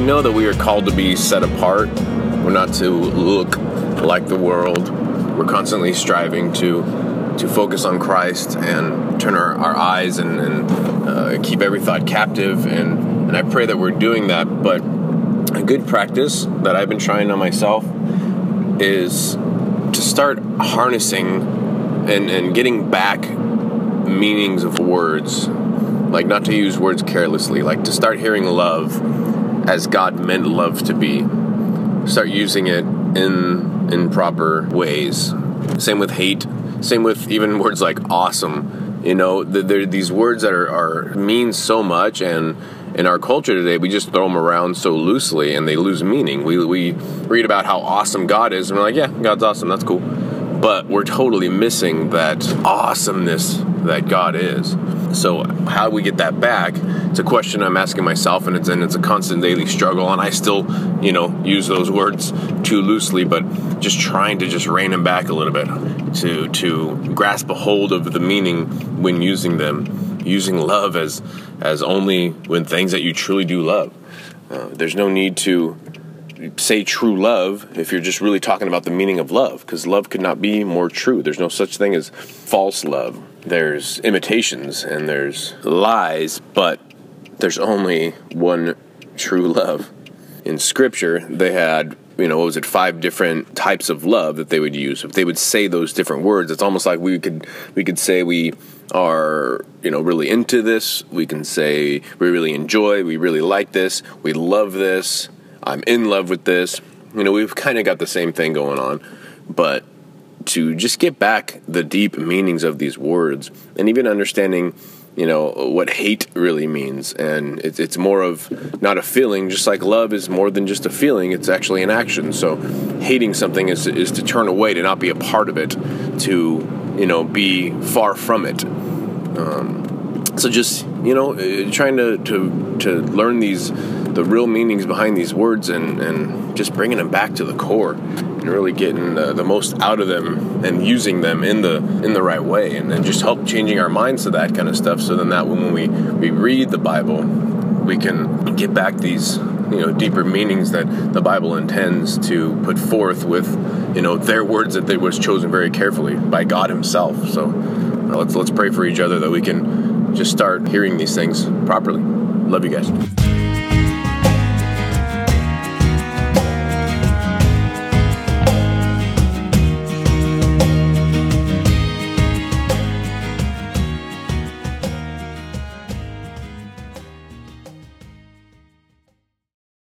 know that we are called to be set apart. We're not to look like the world. We're constantly striving to focus on Christ and turn our eyes and keep every thought captive. And I pray that we're doing that. But a good practice that I've been trying on myself is to start harnessing and getting back meanings of words. Like, not to use words carelessly. Like, to start hearing love as God meant love to be. Start using it in proper ways. Same with hate. Same with even words like awesome. You know, there are these words that are mean so much, and in our culture today, we just throw them around so loosely, and they lose meaning. We read about how awesome God is, and we're like, yeah, God's awesome, that's cool. But we're totally missing that awesomeness that God is. So how do we get that back? It's a question I'm asking myself, and it's a constant daily struggle, and I still, use those words too loosely, but just trying to just rein them back a little bit, to grasp a hold of the meaning when using them, using love as only when things that you truly do love. There's no need to say true love if you're just really talking about the meaning of love, because love could not be more true. There's no such thing as false love. There's imitations and there's lies, but there's only one true love. In Scripture, they had, 5 different types of love that they would use. If they would say those different words, it's almost like we could say we are, really into this. We can say we really enjoy, we really like this, we love this, I'm in love with this. We've kind of got the same thing going on, but to just get back the deep meanings of these words and even understanding, what hate really means. And it's more of not a feeling, just like love is more than just a feeling. It's actually an action. So hating something is to turn away, to not be a part of it, to, be far from it. So just, trying to learn the real meanings behind these words and just bringing them back to the core and really getting the most out of them and using them in the right way, and then just help changing our minds to that kind of stuff, so then that when we read the Bible, we can get back these deeper meanings that the Bible intends to put forth with their words that they was chosen very carefully by God Himself. So let's pray for each other that we can just start hearing these things properly. Love you guys.